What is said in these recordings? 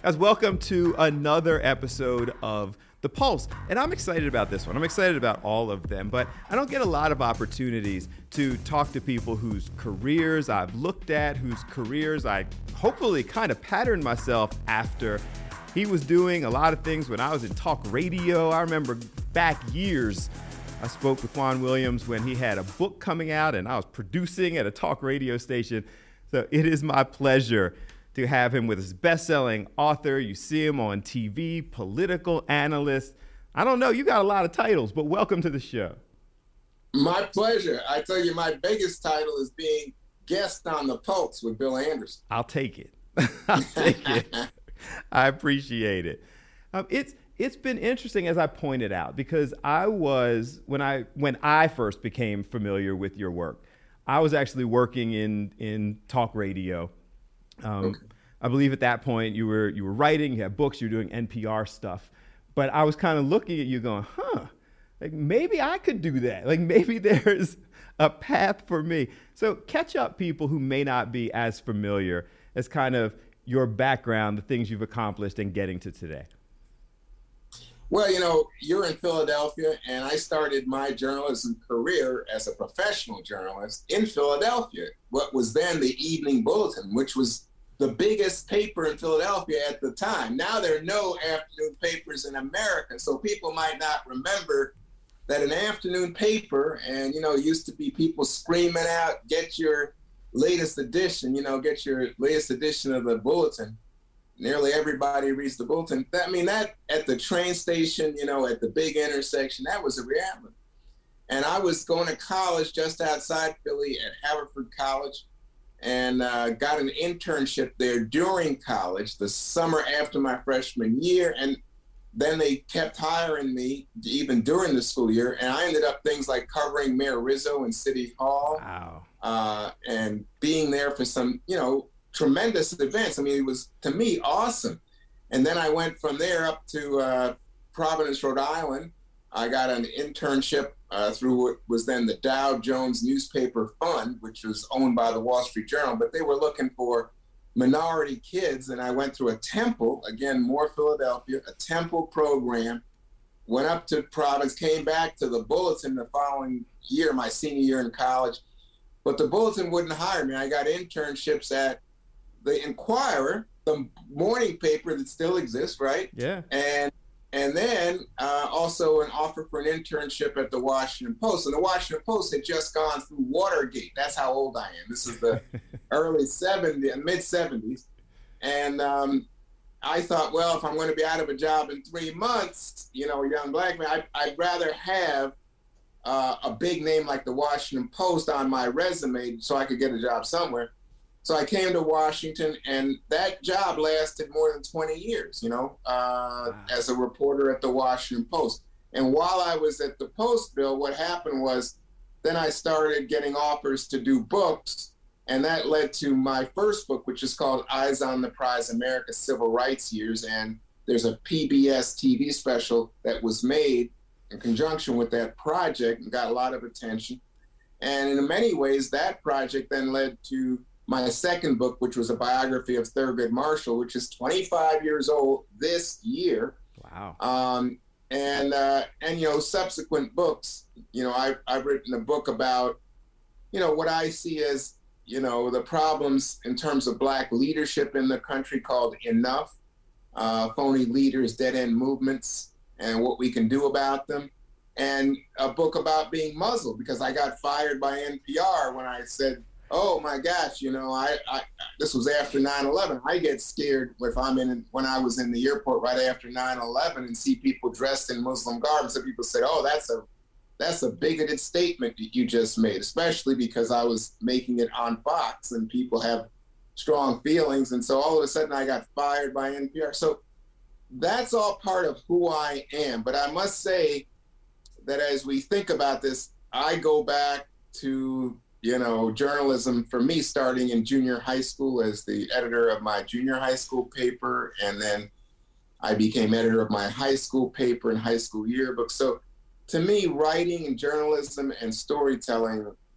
Guys, welcome to another episode of The Pulse. And I'm excited about this one. I'm excited about all of them, but I don't get a lot of opportunities to talk to people whose careers I've looked at, whose careers I hopefully kind of patterned myself after. He was doing a lot of things when I was in talk radio. I remember back years, I spoke with Juan Williams when he had a book coming out and I was producing at a talk radio station. So it is my pleasure to have him with his best-selling author. You see him on TV, political analyst. I don't know, you got a lot of titles, but welcome to the show. My pleasure. I tell you, my biggest title is being guest on The Pulse with Bill Anderson. I'll take it. I'll take it. I appreciate it. It's been interesting, as I pointed out, because when I first became familiar with your work, I was actually working in talk radio. Okay. I believe at that point you were writing, you had books, you were doing NPR stuff. But I was kind of looking at you going, like maybe I could do that. Like maybe there's a path for me. So catch up people who may not be as familiar as kind of your background, the things you've accomplished and getting to today. Well, you know, you're in Philadelphia, and I started my journalism career as a professional journalist in Philadelphia, what was then the Evening Bulletin, which was the biggest paper in Philadelphia at the time. Now there are no afternoon papers in America, so people might not remember that an afternoon paper, and, you know, it used to be people screaming out, get your latest edition of the Bulletin. Nearly everybody reads the Bulletin. That at the train station, you know, at the big intersection, that was a reality. And I was going to college just outside Philly at Haverford College, and got an internship there during college, the summer after my freshman year. And then they kept hiring me even during the school year. And I ended up things like covering Mayor Rizzo in City Hall. Wow. And being there for some, you know, tremendous events. I mean, it was, to me, awesome. And then I went from there up to Providence, Rhode Island. I got an internship through what was then the Dow Jones Newspaper Fund, which was owned by the Wall Street Journal, but they were looking for minority kids. And I went through a Temple, again, more Philadelphia, a Temple program, went up to Providence, came back to the Bulletin the following year, my senior year in college. But the Bulletin wouldn't hire me. I got internships at the Inquirer, the morning paper that still exists, right? Yeah. And then also an offer for an internship at the Washington Post. And the Washington Post had just gone through Watergate. That's how old I am. This is the mid-70s. And I thought, well, if I'm going to be out of a job in 3 months, you know, a young black man, I'd rather have a big name like the Washington Post on my resume so I could get a job somewhere. So I came to Washington, and that job lasted more than 20 years, you know, as a reporter at the Washington Post. And while I was at the Post, Bill, what happened was then I started getting offers to do books, and that led to my first book, which is called Eyes on the Prize, America's Civil Rights Years. And there's a PBS TV special that was made in conjunction with that project and got a lot of attention. And in many ways, that project then led to my second book, which was a biography of Thurgood Marshall, which is 25 years old this year. Wow. And you know, subsequent books, you know, I've written a book about, you know, what I see as, you know, the problems in terms of Black leadership in the country called Enough, Phony Leaders, Dead End Movements, and what we can do about them. And a book about being muzzled, because I got fired by NPR when I said, oh my gosh, you know, I this was after 9/11. I get scared when I was in the airport right after 9/11 and see people dressed in Muslim garb. So people say, oh, that's a bigoted statement that you just made, especially because I was making it on Fox and people have strong feelings. And so all of a sudden I got fired by NPR. So that's all part of who I am. But I must say that as we think about this, I go back to, you know, journalism for me starting in junior high school as the editor of my junior high school paper. And then I became editor of my high school paper and high school yearbook. So to me, writing and journalism and storytelling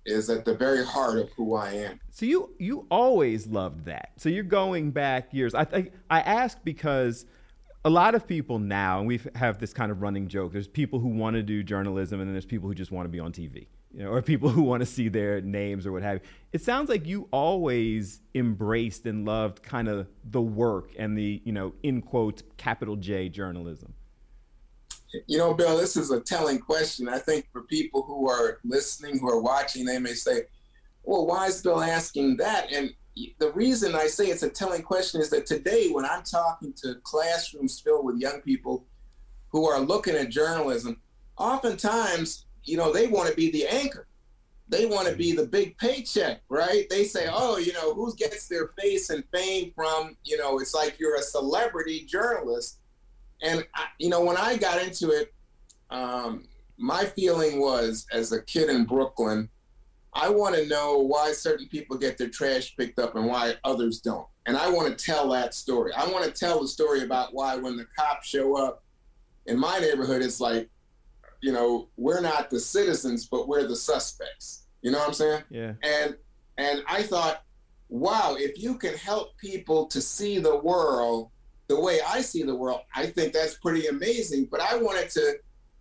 is at the very heart of who I am. So you always loved that. So you're going back years. I think I ask because a lot of people now, and we have this kind of running joke, there's people who want to do journalism and then there's people who just want to be on TV, or people who want to see their names or what have you. It sounds like you always embraced and loved kind of the work and the, in quotes, capital J journalism. Bill, this is a telling question. I think for people who are listening, who are watching, they may say, well, why is Bill asking that? And the reason I say it's a telling question is that today, when I'm talking to classrooms filled with young people who are looking at journalism, oftentimes, they want to be the anchor. They want to be the big paycheck, right? They say, oh, who gets their face and fame from, it's like you're a celebrity journalist. And, when I got into it, my feeling was, as a kid in Brooklyn, I want to know why certain people get their trash picked up and why others don't. And I want to tell that story. I want to tell the story about why when the cops show up in my neighborhood, it's like, we're not the citizens, but we're the suspects. You know what I'm saying? Yeah. And I thought, wow, if you can help people to see the world the way I see the world, I think that's pretty amazing. But I wanted to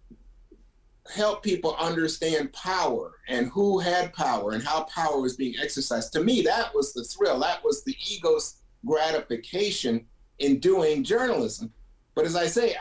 help people understand power and who had power and how power was being exercised. To me, that was the thrill. That was the ego's gratification in doing journalism. But as I say,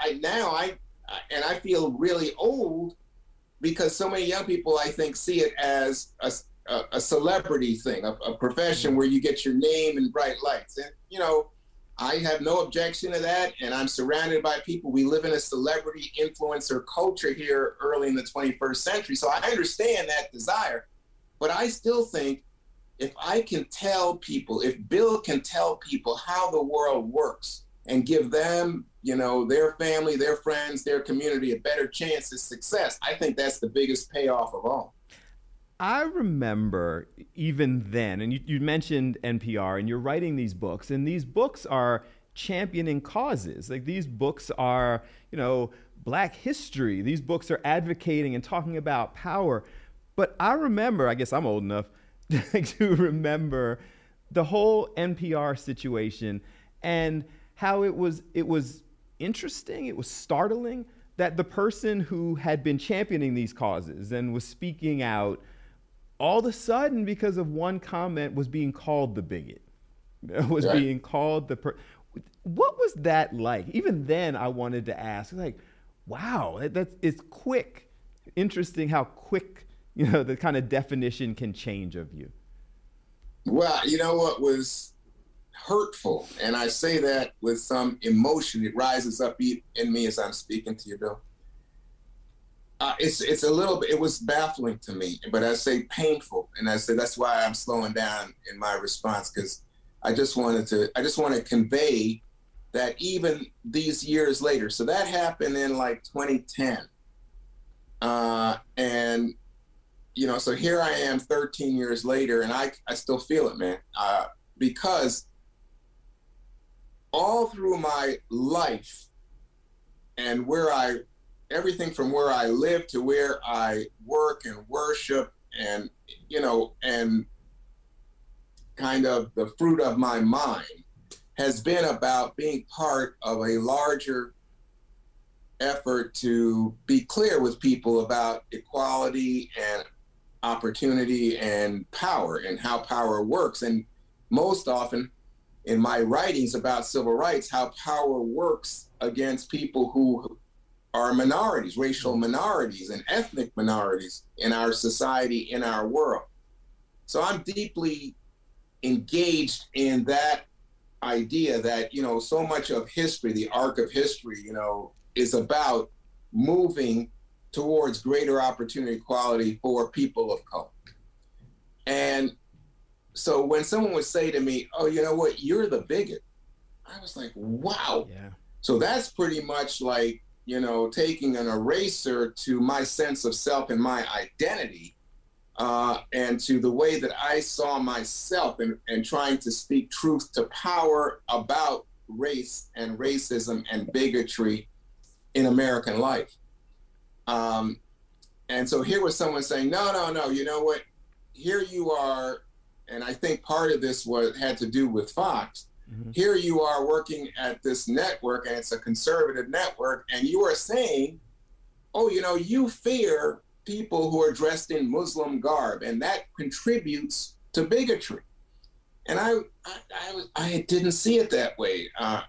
I feel really old because so many young people, I think, see it as a celebrity thing, a profession where you get your name in bright lights. And, I have no objection to that, and I'm surrounded by people. We live in a celebrity influencer culture here early in the 21st century, so I understand that desire. But I still think if I can tell people, if Bill can tell people how the world works and give them, their family, their friends, their community a better chance of success, I think that's the biggest payoff of all. I remember even then, and you mentioned NPR, and you're writing these books, and these books are championing causes. Like these books are, Black history. These books are advocating and talking about power. But I remember, I guess I'm old enough to remember the whole NPR situation and how it was interesting, it was startling that the person who had been championing these causes and was speaking out all of a sudden, because of one comment, was being called the bigot, being called what was that like? Even then, I wanted to ask, wow, it's quick. Interesting how quick, the kind of definition can change of you. Well, what was hurtful, and I say that with some emotion, it rises up in me as I'm speaking to you, Bill. It's a little bit, it was baffling to me, but I say painful. And I say that's why I'm slowing down in my response, because I just want to convey that even these years later, so that happened in like 2010. And, so here I am 13 years later, and I still feel it, man, because all through my life and everything from where I live to where I work and worship and, and kind of the fruit of my mind has been about being part of a larger effort to be clear with people about equality and opportunity and power and how power works. And most often in my writings about civil rights, how power works against people who are minorities, racial minorities and ethnic minorities in our society, in our world. So I'm deeply engaged in that idea that, so much of history, the arc of history, is about moving towards greater opportunity equality for people of color. And so when someone would say to me, oh, you know what, you're the bigot, I was like, wow. Yeah. So that's pretty much like, taking an eraser to my sense of self and my identity, and to the way that I saw myself and trying to speak truth to power about race and racism and bigotry in American life. And so here was someone saying, no, you know what? here you are, and I think part of this had to do with Fox. Mm-hmm. Here you are working at this network, and it's a conservative network, and you are saying, oh, you fear people who are dressed in Muslim garb, and that contributes to bigotry. And I didn't see it that way. I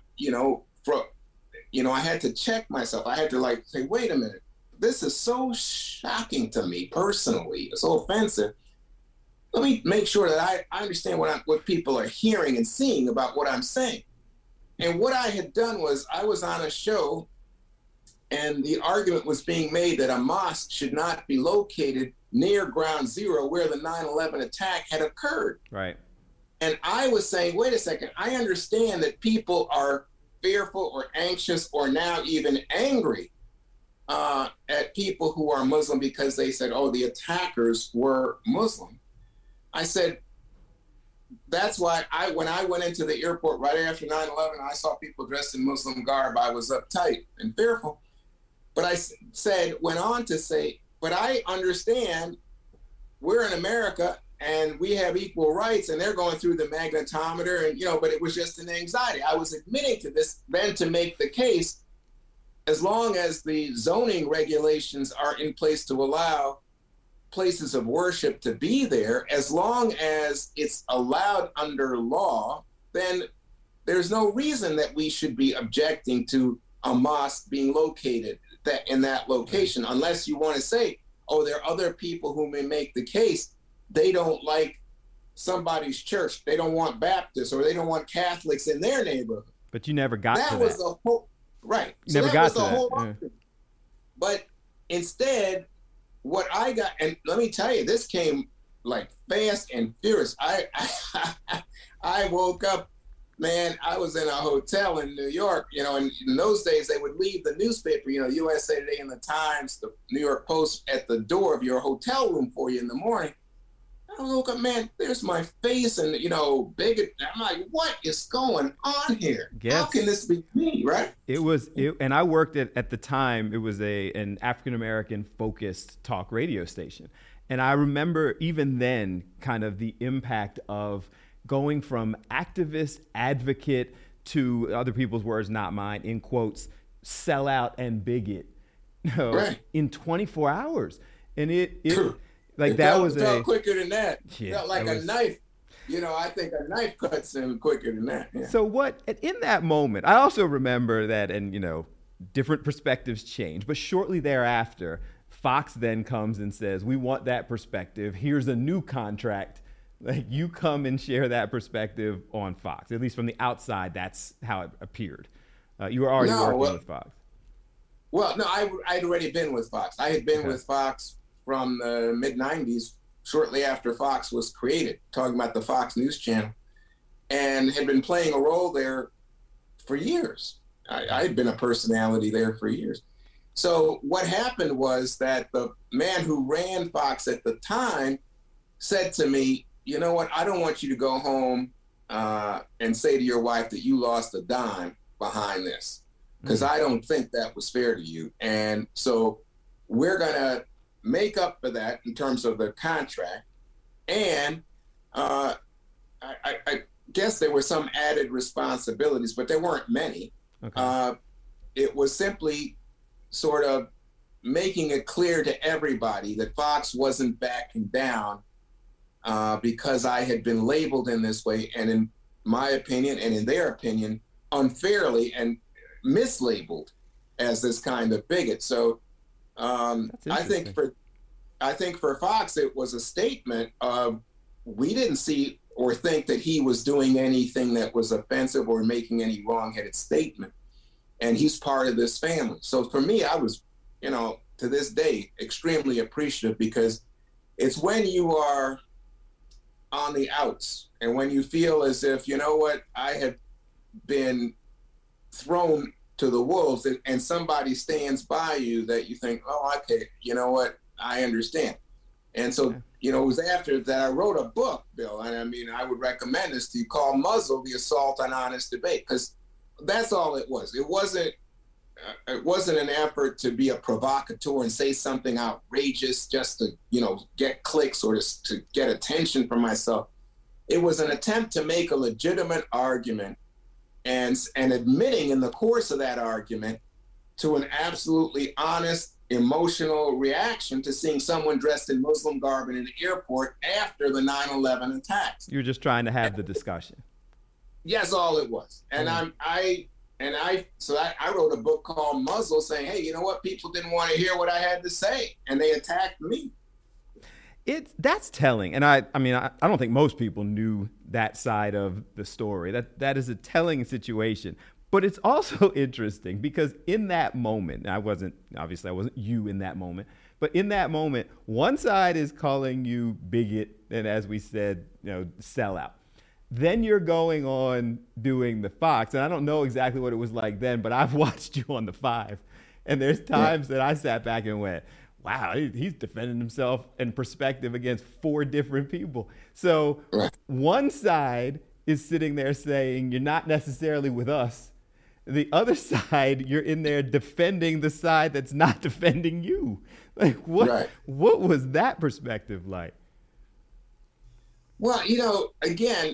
had to check myself. I had to say, wait a minute, this is so shocking to me personally. It's so offensive. Let me make sure that I understand what people are hearing and seeing about what I'm saying. And what I had done was I was on a show, and the argument was being made that a mosque should not be located near ground zero where the 9/11 attack had occurred. Right. And I was saying, wait a second, I understand that people are fearful or anxious or now even angry at people who are Muslim because they said, oh, the attackers were Muslim. I said, that's why when I went into the airport right after 9/11, I saw people dressed in Muslim garb, I was uptight and fearful. But I went on to say, but I understand we're in America and we have equal rights, and they're going through the magnetometer, and but it was just an anxiety. I was admitting to this then to make the case, as long as the zoning regulations are in place to allow places of worship to be there, as long as it's allowed under law, then there's no reason that we should be objecting to a mosque being located in that location, unless you want to say, oh, there are other people who may make the case they don't like somebody's church, they don't want Baptists, or they don't want Catholics in their neighborhood. But you never got to that. That was the whole, right. You never got to that. Yeah. But instead, what I got, and let me tell you, this came fast and furious. I woke up, man, I was in a hotel in New York, and in those days they would leave the newspaper, USA Today and the Times, the New York Post at the door of your hotel room for you in the morning. I woke up, man, there's my face and, bigot. I'm like, what is going on here? Yes. How can this be me, right? And I worked at the time, it was an African-American focused talk radio station. And I remember even then kind of the impact of going from activist, advocate to, other people's words, not mine, in quotes, sellout and bigot, right, in 24 hours. And it felt quicker than that. Yeah, felt like a knife. I think a knife cuts him quicker than that. Yeah. So in that moment, I also remember that, and different perspectives change, but shortly thereafter, Fox then comes and says, we want that perspective. Here's a new contract. You come and share that perspective on Fox. At least from the outside, that's how it appeared. You were already working with Fox. Well, no, I'd already been with Fox. I had been with Fox from the mid-'90s, shortly after Fox was created, talking about the Fox News Channel, and had been playing a role there for years. I had been a personality there for years. So what happened was that the man who ran Fox at the time said to me, you know what, I don't want you to go home and say to your wife that you lost a dime behind this, because I don't think that was fair to you. And so we're going to make up for that in terms of the contract. And I guess there were some added responsibilities, but there weren't many. Okay. It was simply sort of making it clear to everybody that Fox wasn't backing down because I had been labeled in this way, and in my opinion and in their opinion, unfairly and mislabeled as this kind of bigot. So I think for Fox, it was a statement of, we didn't see or think that he was doing anything that was offensive or making any wrong-headed statement. And he's part of this family. So for me, I was, to this day, extremely appreciative, because it's when you are on the outs and when you feel as if, I have been thrown to the wolves, and somebody stands by you, that you think, oh, okay, I understand. And so, it was after that I wrote a book, Bill, and I would recommend this to you, called Muzzle: The Assault on Honest Debate, because that's all it was. It wasn't it wasn't an effort to be a provocateur and say something outrageous just to, get clicks or to get attention from myself. It was an attempt to make a legitimate argument and admitting in the course of that argument to an absolutely honest, emotional reaction to seeing someone dressed in Muslim garb in an airport after the 9/11 attacks. You're just trying to have the discussion. Yes, all it was. And I wrote a book called Muzzle saying, hey, you know what? People didn't want to hear what I had to say, and they attacked me. That's telling. And I don't think most people knew that side of the story. That is a telling situation. But it's also interesting because in that moment, I wasn't you in that moment, but in that moment, one side is calling you bigot and, as we said, sellout. Then you're going on doing the Fox, and I don't know exactly what it was like then, but I've watched you on the 5, and there's times that I sat back and went, wow, he's defending himself in perspective against 4 different people. So one side is sitting there saying, you're not necessarily with us. The other side, you're in there defending the side that's not defending you. Like, what was that perspective like? Well, again,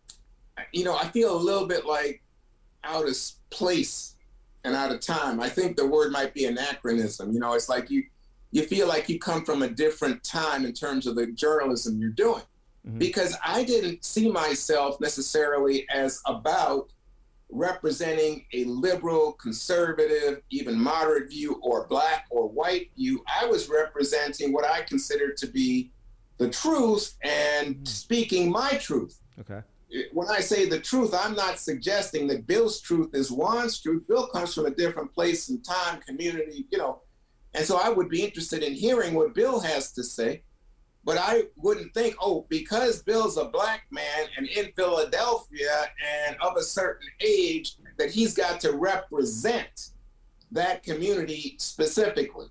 I feel a little bit like out of place and out of time. I think the word might be anachronism. It's like you feel like you come from a different time in terms of the journalism you're doing. Mm-hmm. Because I didn't see myself necessarily as about representing a liberal, conservative, even moderate view or black or white view. I was representing what I considered to be the truth and speaking my truth. Okay. When I say the truth, I'm not suggesting that Bill's truth is Juan's truth. Bill comes from a different place and time, community, and so I would be interested in hearing what Bill has to say. But I wouldn't think, because Bill's a black man and in Philadelphia and of a certain age, that he's got to represent that community specifically.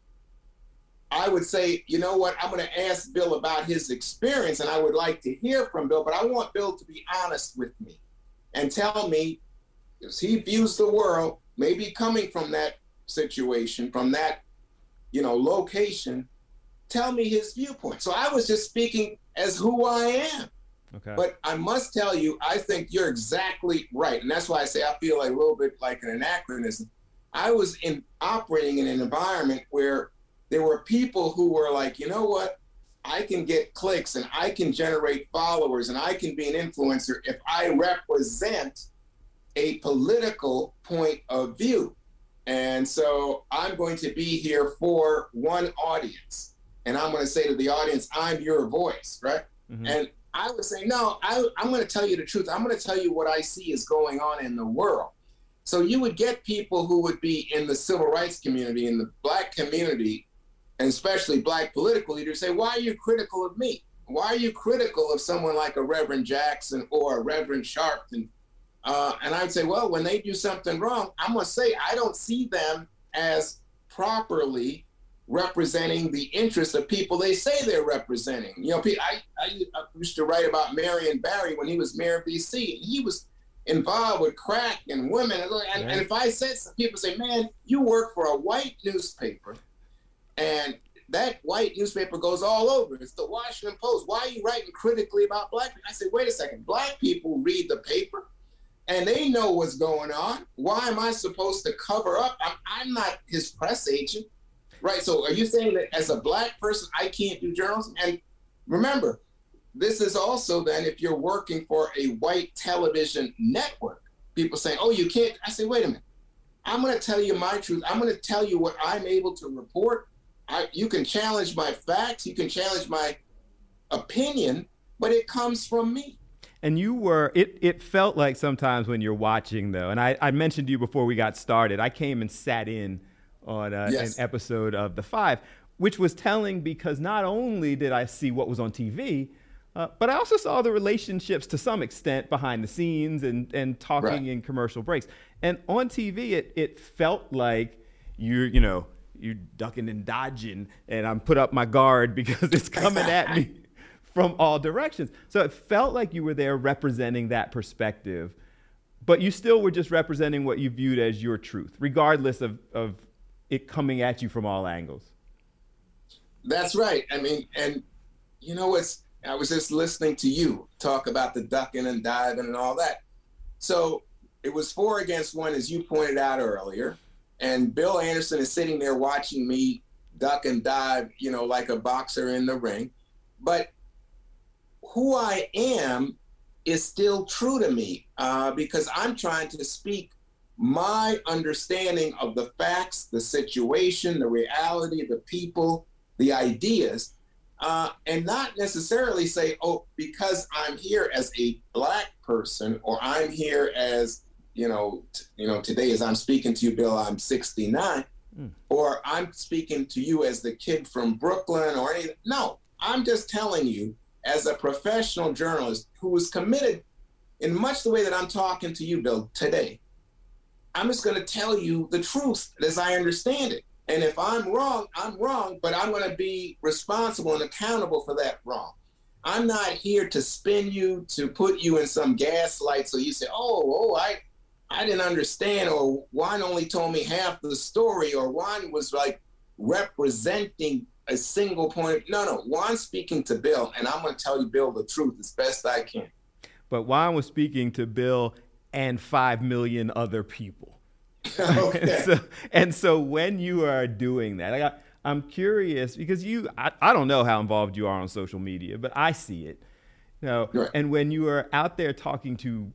I would say, you know what, I'm going to ask Bill about his experience, and I would like to hear from Bill, but I want Bill to be honest with me and tell me, as he views the world, maybe coming from that situation, from that, location, tell me his viewpoint. So I was just speaking as who I am. Okay. But I must tell you, I think you're exactly right. And that's why I say I feel like a little bit like an anachronism. I was operating in an environment where there were people who were like, you know what? I can get clicks and I can generate followers and I can be an influencer if I represent a political point of view. And so I'm going to be here for one audience. And I'm going to say to the audience, I'm your voice, right? Mm-hmm. And I would say, no, I'm going to tell you the truth. I'm going to tell you what I see is going on in the world. So you would get people who would be in the civil rights community, in the black community, and especially black political leaders say, why are you critical of me? Why are you critical of someone like a Reverend Jackson or a Reverend Sharpton? And I'd say, well, when they do something wrong, I'm going to say I don't see them as properly representing the interests of people they say they're representing. I used to write about Marion Barry when he was mayor of D.C. He was involved with crack and women. And if I said, some people say, man, you work for a white newspaper, and that white newspaper goes all over. It's the Washington Post. Why are you writing critically about black people? I say, wait a second. Black people read the paper, and they know what's going on. Why am I supposed to cover up? I'm not his press agent. Right. So are you saying that as a black person, I can't do journalism? And remember, this is also then if you're working for a white television network, people saying, oh, you can't. I say, wait a minute. I'm going to tell you my truth. I'm going to tell you what I'm able to report. You can challenge my facts. You can challenge my opinion, but it comes from me. And it felt like sometimes when you're watching, though, and I mentioned to you before we got started, I came and sat in on an episode of The 5, which was telling because not only did I see what was on TV, but I also saw the relationships to some extent behind the scenes and talking in commercial breaks. And on TV, it felt like you're ducking and dodging, and I'm put up my guard because it's coming at me from all directions. So it felt like you were there representing that perspective. But you still were just representing what you viewed as your truth, regardless of it coming at you from all angles. That's right. I mean, and you know, I was just listening to you talk about the ducking and diving and all that. So it was 4 against 1, as you pointed out earlier. And Bill Anderson is sitting there watching me duck and dive, you know, like a boxer in the ring. But who I am is still true to me, because I'm trying to speak my understanding of the facts, the situation, the reality, the people, the ideas, and not necessarily say, oh, because I'm here as a Black person, or I'm here as, today as I'm speaking to you, Bill, I'm 69, or I'm speaking to you as the kid from Brooklyn or anything. No, I'm just telling you, as a professional journalist who is committed in much the way that I'm talking to you, Bill, today, I'm just going to tell you the truth as I understand it. And if I'm wrong, I'm wrong, but I'm going to be responsible and accountable for that wrong. I'm not here to spin you, to put you in some gaslight so you say, I didn't understand, or Juan only told me half the story, or Juan was like representing a single point. No, Juan's speaking to Bill, and I'm going to tell you, Bill, the truth as best I can. But Juan was speaking to Bill and 5 million other people. Okay. and so when you are doing that, I'm curious, because I don't know how involved you are on social media, but I see it. Right. And when you are out there talking to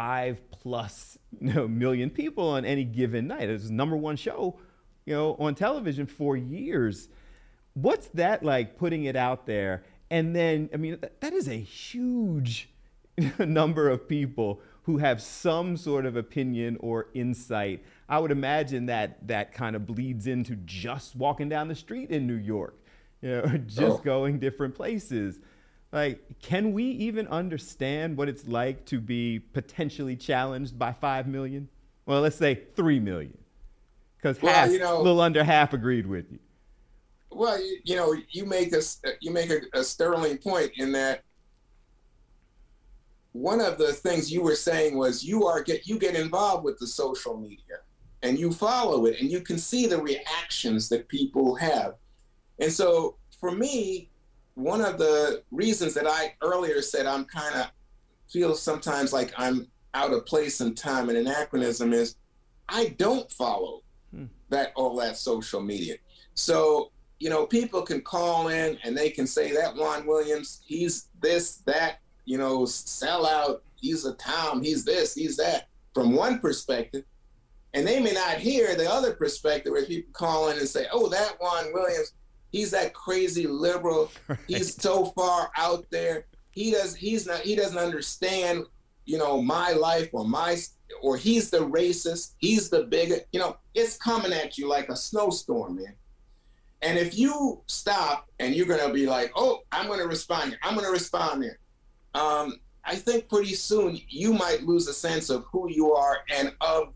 5+ million people on any given night, it's the #1 show, on television for years. What's that like, putting it out there? And then, I mean, that is a huge number of people who have some sort of opinion or insight. I would imagine that kind of bleeds into just walking down the street in New York, just going different places. Like, can we even understand what it's like to be potentially challenged by 5 million? Well, let's say 3 million, because a little under half agreed with you. Well, you make a sterling point in that. One of the things you were saying was you get involved with the social media and you follow it and you can see the reactions that people have. And so for me, one of the reasons that I earlier said I'm kind of feel sometimes like I'm out of place in time and anachronism is I don't follow all that social media. So, people can call in and they can say that Juan Williams, he's this, that, sell out, he's a Tom, he's this, he's that, from one perspective. And they may not hear the other perspective where people call in and say, oh, that Juan Williams, he's that crazy liberal. Right. He's so far out there. He doesn't understand, my life or he's the racist, he's the bigot. It's coming at you like a snowstorm, man. And if you stop and you're going to be like, oh, I'm going to respond here, I'm going to respond there. I think pretty soon you might lose a sense of who you are and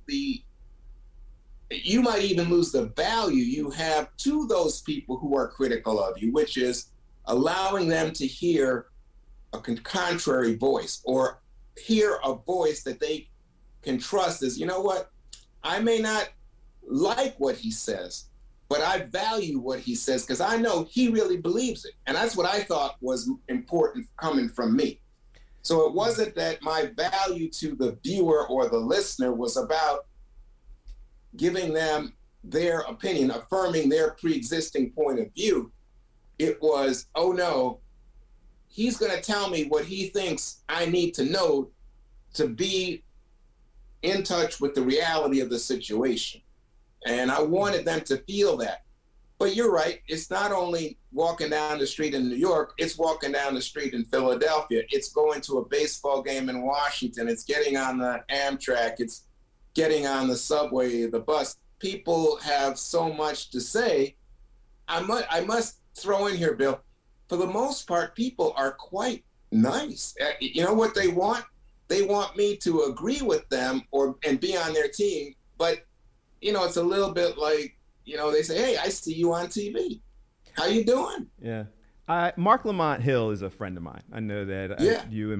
you might even lose the value you have to those people who are critical of you, which is allowing them to hear a contrary voice or hear a voice that they can trust as, I may not like what he says, but I value what he says because I know he really believes it. And that's what I thought was important coming from me. So it wasn't that my value to the viewer or the listener was about giving them their opinion, affirming their pre-existing point of view. It was, oh no, he's going to tell me what he thinks I need to know to be in touch with the reality of the situation. And I wanted them to feel that. But you're right, it's not only walking down the street in New York, it's walking down the street in Philadelphia. It's going to a baseball game in Washington. It's getting on the Amtrak. It's getting on the subway, the bus. People have so much to say. I must throw in here, Bill, for the most part, people are quite nice. You know what they want? They want me to agree with them and be on their team. But, it's a little bit like, they say, hey, I see you on TV. How you doing? Yeah. Marc Lamont Hill is a friend of mine. I know that you and Mark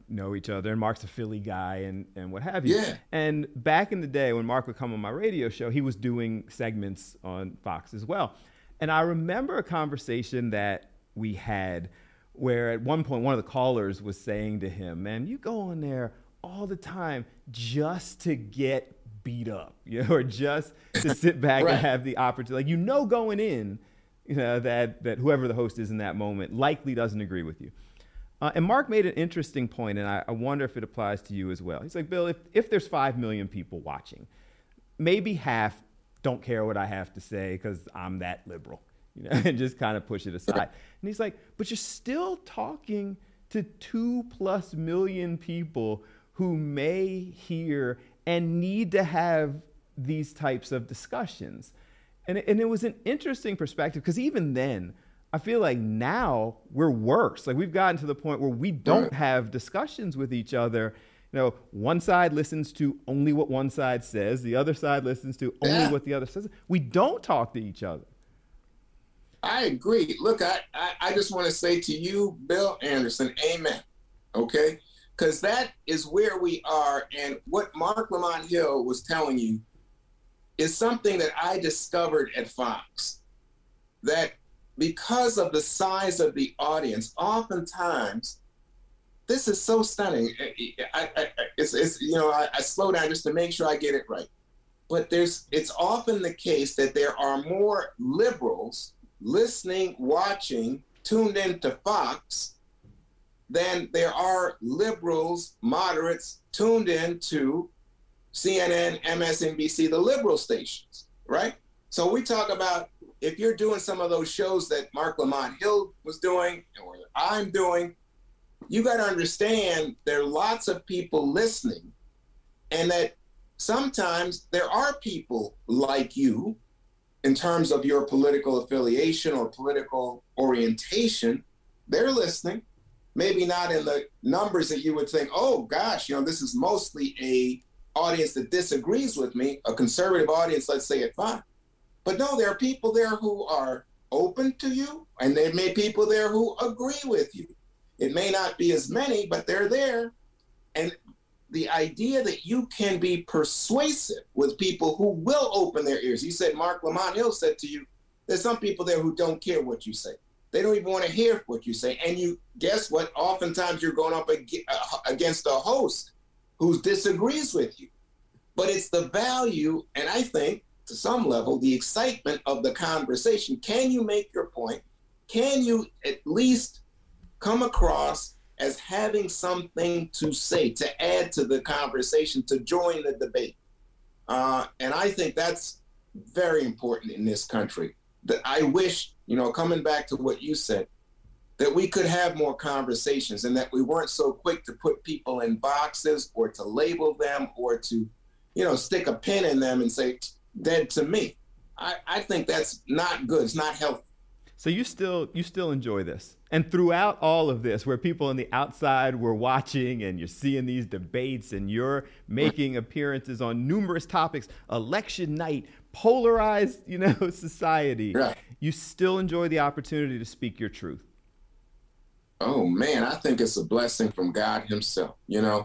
know each other, and Mark's a Philly guy and what have you. Yeah. And back in the day when Mark would come on my radio show, he was doing segments on Fox as well. And I remember a conversation that we had where at one point one of the callers was saying to him, man, you go on there all the time just to get beat up, or just to sit back right. and have the opportunity. Like, going in, that whoever the host is in that moment likely doesn't agree with you. And Mark made an interesting point, and I wonder if it applies to you as well. He's like, Bill, if there's 5 million people watching, maybe half don't care what I have to say because I'm that liberal, and just kind of push it aside. And he's like, but you're still talking to 2+ million people who may hear and need to have these types of discussions. And it was an interesting perspective, because even then, I feel like now we're worse. Like, we've gotten to the point where we don't have discussions with each other. One side listens to only what one side says. The other side listens to only what the other says. We don't talk to each other. I agree. Look, I just want to say to you, Bill Anderson, amen. Okay? Because that is where we are. And what Marc Lamont Hill was telling you is something that I discovered at Fox, that because of the size of the audience, oftentimes, this is so stunning. I slow down just to make sure I get it right. But it's often the case that there are more liberals listening, watching, tuned into Fox than there are liberals, moderates tuned in to CNN, MSNBC, the liberal stations, right? So we talk about, if you're doing some of those shows that Marc Lamont Hill was doing, or I'm doing, you got to understand there are lots of people listening, and that sometimes there are people like you in terms of your political affiliation or political orientation. They're listening, maybe not in the numbers that you would think, oh gosh, this is mostly a audience that disagrees with me, a conservative audience, let's say at 5. But no, there are people there who are open to you, and there may be people there who agree with you. It may not be as many, but they're there. And the idea that you can be persuasive with people who will open their ears. You said, Marc Lamont Hill said to you, there's some people there who don't care what you say. They don't even want to hear what you say. And you guess what? Oftentimes you're going up against a host who disagrees with you. But it's the value, and I think, to some level, the excitement of the conversation. Can you make your point? Can you at least come across as having something to say, to add to the conversation, to join the debate? And I think that's very important in this country. That I wish, coming back to what you said, that we could have more conversations, and that we weren't so quick to put people in boxes or to label them or to, stick a pin in them and say, dead to me. I think that's not good. It's not healthy. So you still enjoy this. And throughout all of this, where people on the outside were watching and you're seeing these debates and you're making appearances on numerous topics, election night, polarized, society, right. You still enjoy the opportunity to speak your truth. Oh, man, I think it's a blessing from God himself.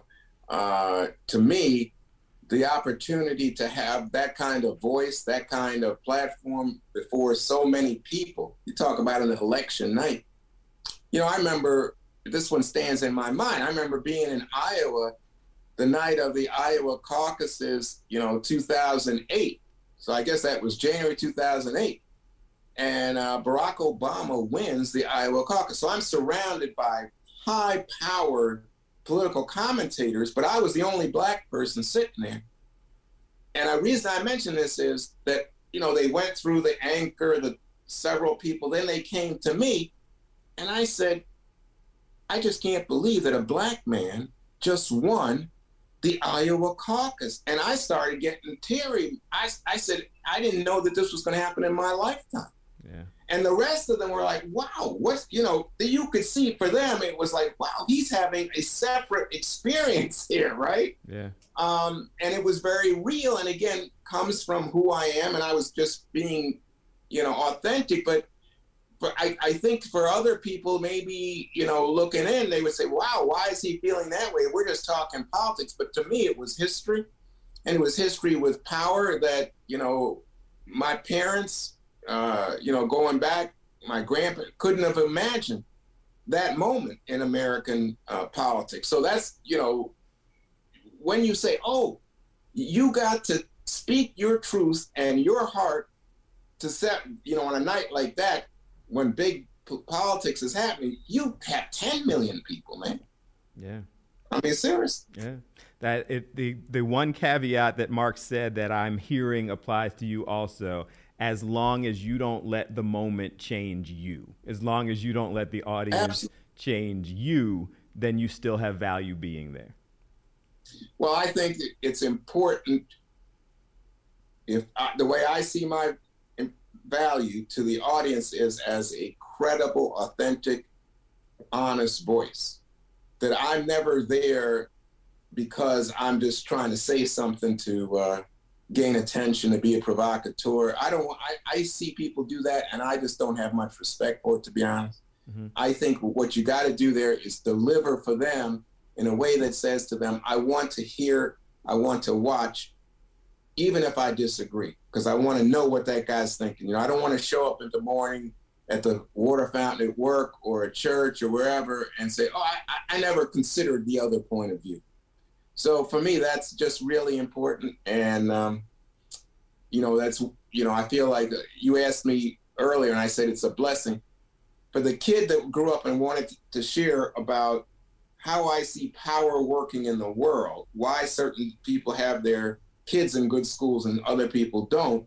To me, the opportunity to have that kind of voice, that kind of platform before so many people. You talk about an election night. I remember, this one stands in my mind. I remember being in Iowa the night of the Iowa caucuses, 2008. So I guess that was January 2008. And Barack Obama wins the Iowa caucus. So I'm surrounded by high-powered political commentators, but I was the only Black person sitting there. And the reason I mention this is that, they went through the anchor, the several people, then they came to me, and I said, I just can't believe that a Black man just won the Iowa caucus. And I started getting teary. I said, I didn't know that this was going to happen in my lifetime. Yeah. And the rest of them were like, wow, you could see for them, it was like, wow, he's having a separate experience here, right? Yeah. And it was very real. And again, comes from who I am. And I was just being, authentic. But I think for other people, maybe, looking in, they would say, wow, why is he feeling that way? We're just talking politics. But to me, it was history. And it was history with power that, my parents, going back, my grandpa couldn't have imagined that moment in American politics. So that's, when you say, oh, you got to speak your truth and your heart to set, on a night like that, when big politics is happening, you have 10 million people, man. Yeah. I mean, serious. Yeah. The one caveat that Mark said that I'm hearing applies to you also. As long as you don't let the moment change you, as long as you don't let the audience change you, then you still have value being there. Well, I think it's important. The way I see my value to the audience is as a credible, authentic, honest voice. That I'm never there because I'm just trying to say something to gain attention, to be a provocateur. I see people do that, and I just don't have much respect for it, to be honest. Mm-hmm. I think what you got to do there is deliver for them in a way that says to them, I want to hear, I want to watch, even if I disagree, because I want to know what that guy's thinking. I don't want to show up in the morning at the water fountain at work or at church or wherever and say, oh, I never considered the other point of view. So for me, that's just really important. And, that's, I feel like you asked me earlier and I said it's a blessing. For the kid that grew up and wanted to share about how I see power working in the world, why certain people have their kids in good schools and other people don't,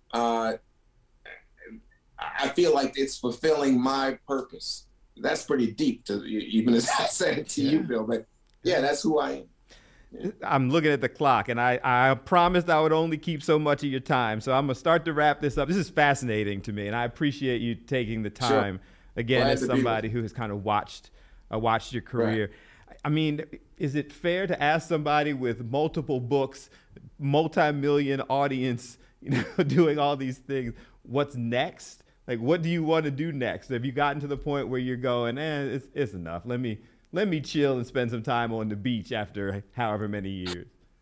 I feel like it's fulfilling my purpose. That's pretty deep, even as I said it to you, Bill. But yeah, that's who I am. Yeah. I'm looking at the clock, and I promised I would only keep so much of your time. So I'm going to start to wrap this up. This is fascinating to me, and I appreciate you taking the time, again, as somebody who has kind of watched your career. Right. I mean, is it fair to ask somebody with multiple books, multi-million audience, doing all these things, what's next? Like, what do you want to do next? Have you gotten to the point where you're going, it's enough. Let me chill and spend some time on the beach after however many years?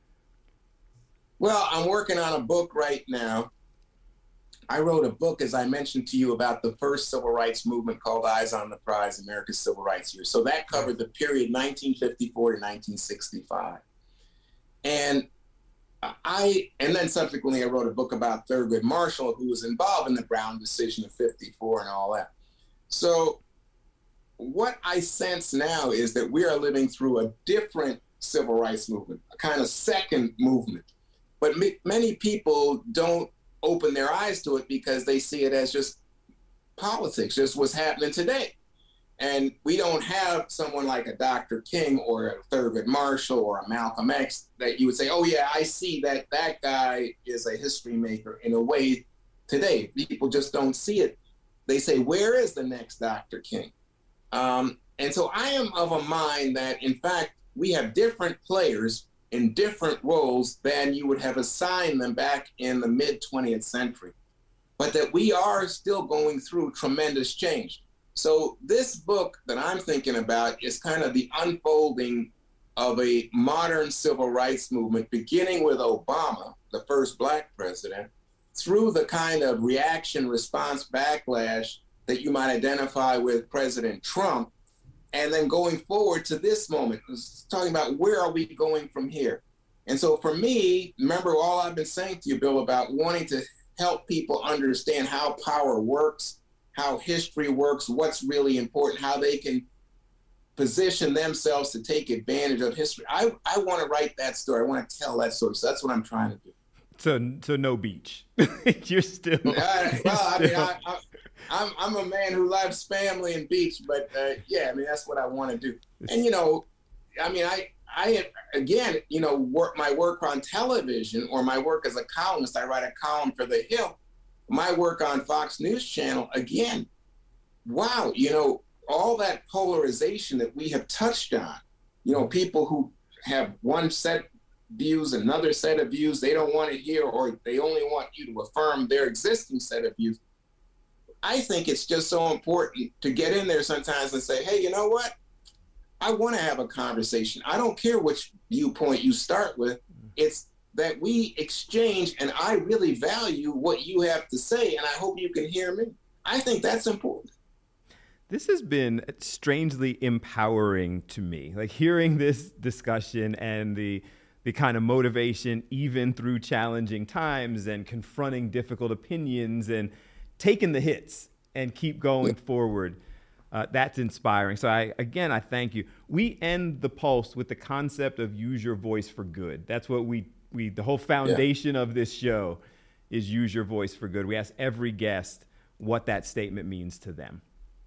Well, I'm working on a book right now. I wrote a book, as I mentioned to you, about the first civil rights movement called Eyes on the Prize, America's Civil Rights Year. So that covered the period 1954 to 1965. And then subsequently I wrote a book about Thurgood Marshall, who was involved in the Brown decision of 54 and all that. So what I sense now is that we are living through a different civil rights movement, a kind of second movement. But many people don't open their eyes to it because they see it as just politics, just what's happening today. And we don't have someone like a Dr. King or a Thurgood Marshall or a Malcolm X that you would say, oh yeah, I see that guy is a history maker in a way today. People just don't see it. They say, where is the next Dr. King? And so I am of a mind that, in fact, we have different players in different roles than you would have assigned them back in the mid-20th century, but that we are still going through tremendous change. So this book that I'm thinking about is kind of the unfolding of a modern civil rights movement, beginning with Obama, the first Black president, through the kind of reaction, response, backlash that you might identify with President Trump, and then going forward to this moment, talking about where are we going from here. And so for me, remember all I've been saying to you, Bill, about wanting to help people understand how power works, how history works, what's really important, how they can position themselves to take advantage of history. I want to write that story. I want to tell that story. So that's what I'm trying to do. So no beach. You're still. I'm a man who loves family and beach, but that's what I want to do. And I again, my work on television or my work as a columnist. I write a column for The Hill. My work on Fox News Channel, again, wow, all that polarization that we have touched on, people who have one set views, another set of views they don't want to hear, or they only want you to affirm their existing set of views. I think it's just so important to get in there sometimes and say, hey, you know what? I want to have a conversation. I don't care which viewpoint you start with. It's that we exchange, and I really value what you have to say, and I hope you can hear me. I think that's important. This has been strangely empowering to me, like hearing this discussion and the kind of motivation, even through challenging times and confronting difficult opinions and taking the hits and keep going forward. That's inspiring. So I thank you. We end the Pulse with the concept of use your voice for good. That's what the whole foundation of this show is use your voice for good. We ask every guest what that statement means to them.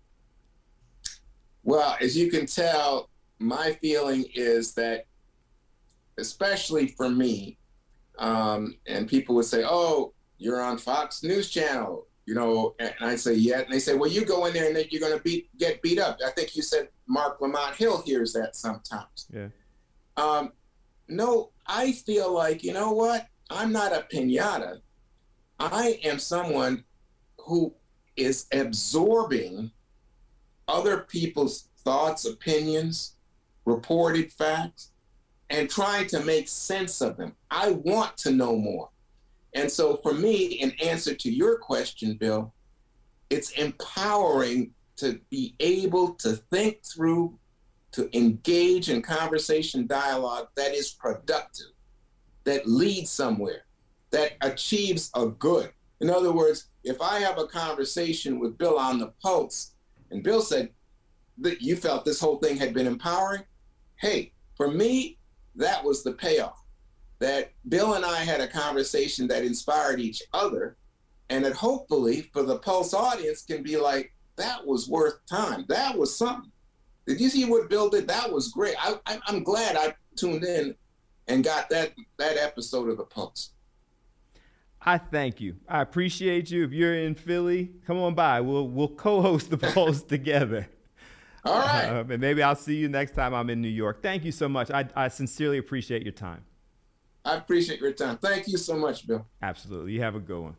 Well, as you can tell, my feeling is that, especially for me, and people would say, oh, you're on Fox News Channel, and I say, yeah. And they say, well, you go in there and then you're going to get beat up. I think you said Mark Lamont Hill hears that sometimes. Yeah. No, I feel like, you know what? I'm not a piñata. I am someone who is absorbing other people's thoughts, opinions, reported facts, and trying to make sense of them. I want to know more. And so for me, in answer to your question, Bill, it's empowering to be able to think through, to engage in conversation dialogue that is productive, that leads somewhere, that achieves a good. In other words, if I have a conversation with Bill on the Pulse, and Bill said that you felt this whole thing had been empowering, hey, for me, that was the payoff. That Bill and I had a conversation that inspired each other, and that hopefully for the Pulse audience can be like, that was worth time. That was something. Did you see what Bill did? That was great. I'm glad I tuned in and got that episode of the Pulse. I thank you. I appreciate you. If you're in Philly, come on by. We'll co-host the Pulse together. All right. And maybe I'll see you next time I'm in New York. Thank you so much. I sincerely appreciate your time. I appreciate your time. Thank you so much, Bill. Absolutely. You have a good one.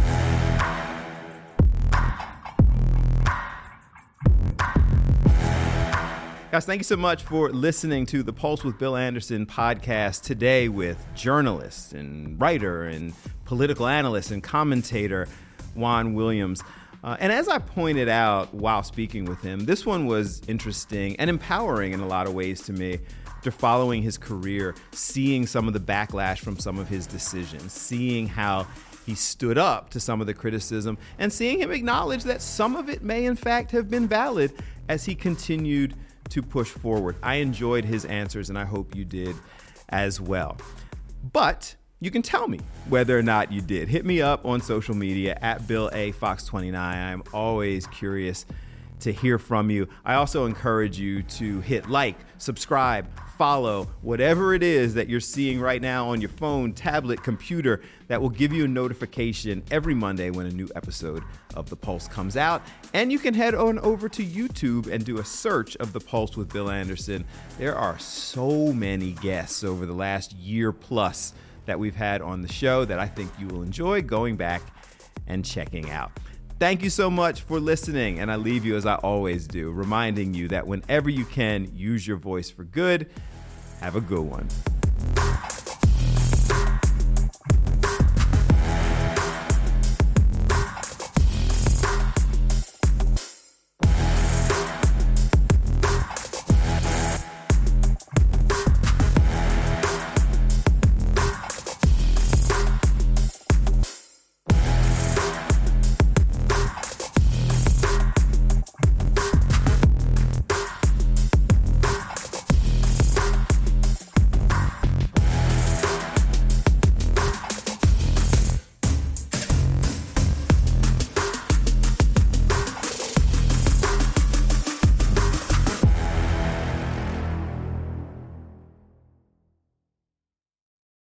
Guys, thank you so much for listening to the Pulse with Bill Anderson podcast today with journalist and writer and political analyst and commentator Juan Williams. And as I pointed out while speaking with him, this one was interesting and empowering in a lot of ways to me. After following his career, seeing some of the backlash from some of his decisions, seeing how he stood up to some of the criticism, and seeing him acknowledge that some of it may in fact have been valid as he continued to push forward. I enjoyed his answers, and I hope you did as well. But you can tell me whether or not you did. Hit me up on social media at Bill A. Fox29. I'm always curious to hear from you. I also encourage you to hit like, subscribe, follow, whatever it is that you're seeing right now on your phone, tablet, computer, that will give you a notification every Monday when a new episode of The Pulse comes out. And you can head on over to YouTube and do a search of The Pulse with Bill Anderson. There are so many guests over the last year plus that we've had on the show that I think you will enjoy going back and checking out. Thank you so much for listening, and I leave you as I always do, reminding you that whenever you can, use your voice for good. Have a good one.